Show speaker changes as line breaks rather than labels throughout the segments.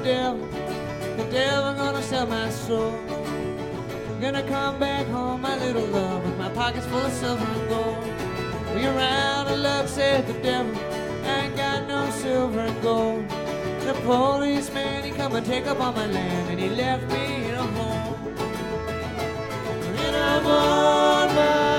the devil gonna sell my soul. Gonna come back home, my little love, with my pockets full of silver and gold. We around of love, said the devil, I ain't got no silver and gold. The policeman, he come and take up all my land, and he left me in a home. And I'm on my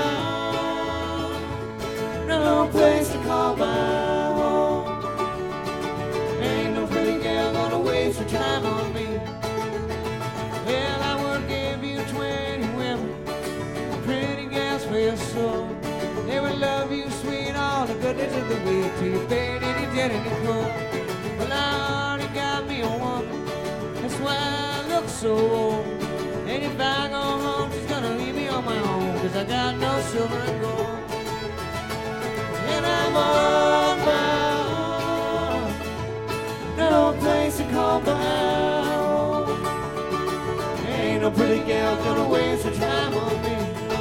own, no place to call my home. Ain't no pretty gal gonna waste her time on me. Well, I would give you 20 women, pretty gals for your soul. They would love you sweet, all the goodness of the week, till you paid any debt, any cold. Well, I already got me a woman, that's why I look so old. And if I go home, she's gonna leave me on my own, 'cause I got no silver and gold. And I'm on my own, no place to call my home. Ain't no pretty gal gonna waste her time on me.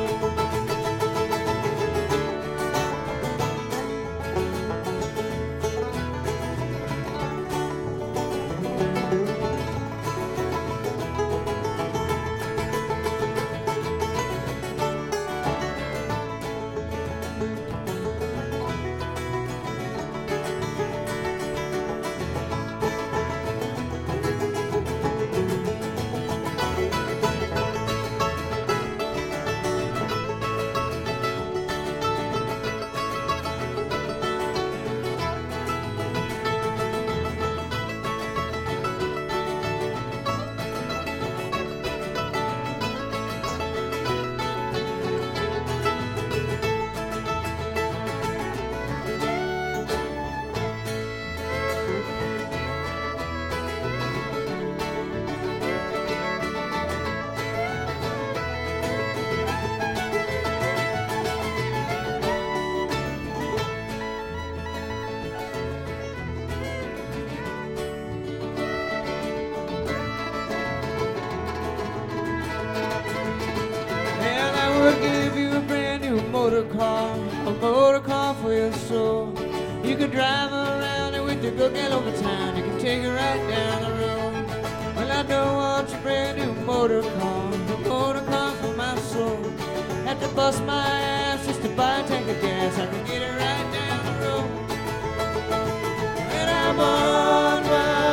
A motor car for your soul. You could drive around it with your good gal over time. You can take her right down the road. Well, I don't want your brand new motor car, a motor car for my soul. Have to bust my ass just to buy a tank of gas. I can get it right down the road. And I'm on my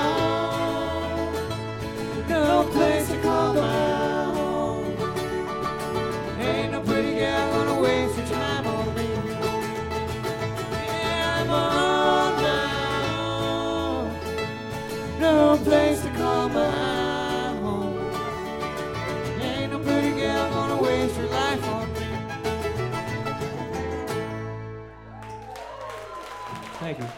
own, no place to call my home. Ain't no pretty gal gonna waste your time on me. Yeah, I'm on my own, no place to call my home. Ain't no pretty gal gonna waste her life on me. Thank you.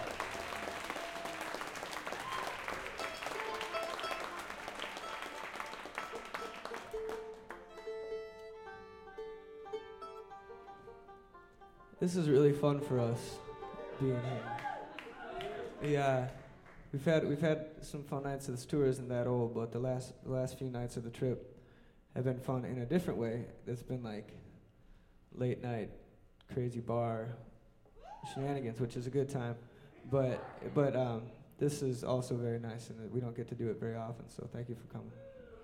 This is really fun for us being here. We've had some fun nights. This tour isn't that old, but the last few nights of the trip have been fun in a different way. It's been like late night, crazy bar shenanigans, which is a good time. But this is also very nice, and we don't get to do it very often. So thank you for coming.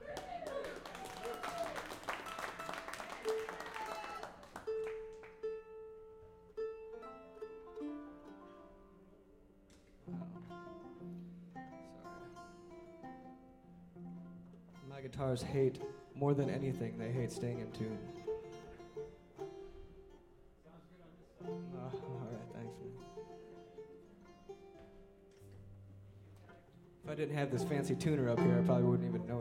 My guitars hate, more than anything, they hate staying in tune. All right, thanks, man. If I didn't have this fancy tuner up here, I probably wouldn't even know